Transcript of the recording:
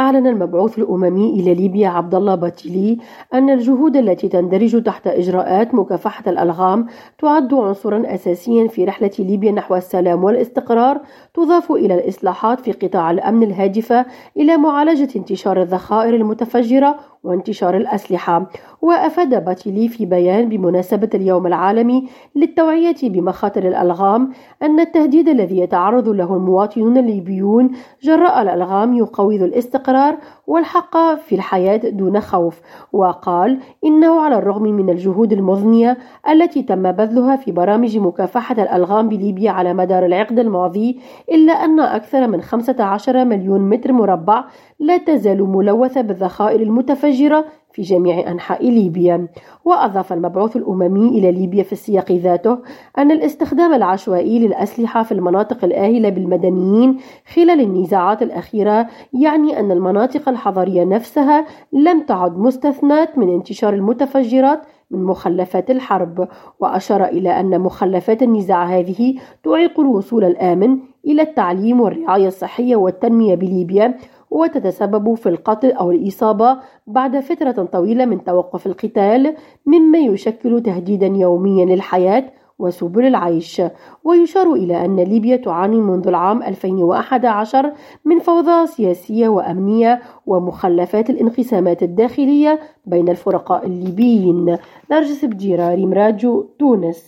أعلن المبعوث الأممي إلى ليبيا عبد الله باتيلي أن الجهود التي تندرج تحت إجراءات مكافحة الألغام تعد عنصرا أساسيا في رحلة ليبيا نحو السلام والاستقرار، تضاف إلى الإصلاحات في قطاع الأمن الهادفة إلى معالجة انتشار الذخائر المتفجرة وانتشار الأسلحة. وأفاد باتيلي في بيان بمناسبة اليوم العالمي للتوعية بمخاطر الألغام أن التهديد الذي يتعرض له المواطنون الليبيون جراء الألغام يقوض الاستقرار والحق في الحياة دون خوف. وقال إنه على الرغم من الجهود المضنية التي تم بذلها في برامج مكافحة الألغام بليبيا على مدار العقد الماضي، إلا أن أكثر من 15 مليون متر مربع لا تزال ملوثة بالذخائر المتفجرة في جميع أنحاء ليبيا. وأضاف المبعوث الأممي إلى ليبيا في السياق ذاته أن الاستخدام العشوائي للأسلحة في المناطق الآهلة بالمدنيين خلال النزاعات الأخيرة يعني أن المناطق الحضرية نفسها لم تعد مستثناة من انتشار المتفجرات من مخلفات الحرب. وأشار إلى أن مخلفات النزاع هذه تعيق الوصول الآمن إلى التعليم والرعاية الصحية والتنمية بليبيا، وتتسبب في القتل أو الإصابة بعد فترة طويلة من توقف القتال، مما يشكل تهديدا يوميا للحياة وسبل العيش. ويشار إلى أن ليبيا تعاني منذ العام 2011 من فوضى سياسية وأمنية ومخلفات الانقسامات الداخلية بين الفرقاء الليبيين. نرجس بديرة، ريم راديو، تونس.